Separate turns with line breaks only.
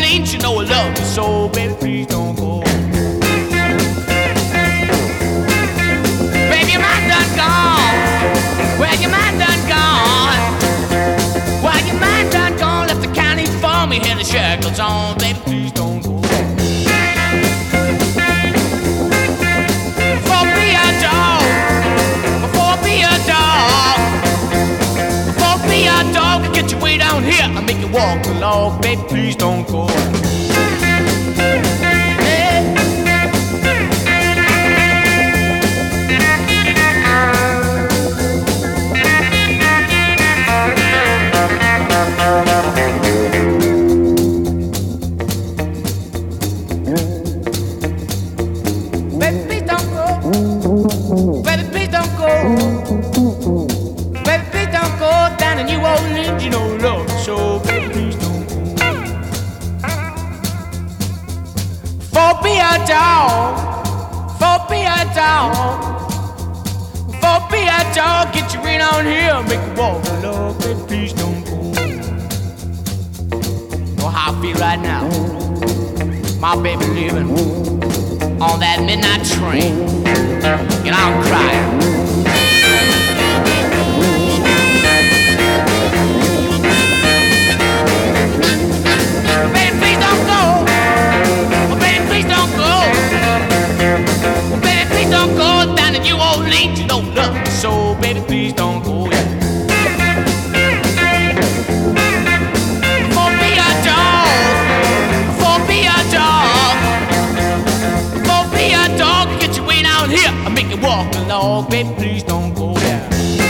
Orleans, you know I love you so, baby, please don't go. Baby, your mind done gone. Well, your mind done gone. Well, your mind done gone. Left the county for me, had the shackles on. Baby, please don't go. Before be a dog. Before be a dog. Before be a dog, I get you way down here. I make you walk the log. Baby, please don't go. You know love, so baby, please don't go. For be a dog, for be a dog, for be a dog, get you right on here, make you walk, love, baby, please don't go. Know how I feel right now, my baby living on that midnight train, and I'm crying. Don't go down to New Orleans, you don't love me, so baby, please don't go. Yeah. For be a dog, for be a dog, for be a dog, get you way down here, I make you walk along, baby, please don't go. Yeah.